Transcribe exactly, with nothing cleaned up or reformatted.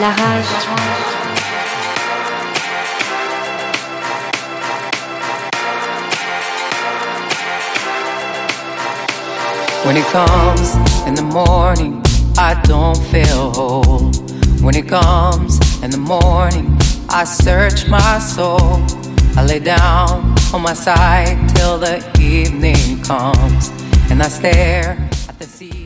La rage. When it comes in the morning, I don't feel whole. When it comes in the morning, I search my soul. I lay down on my side till the evening comes, and I stare at the sea.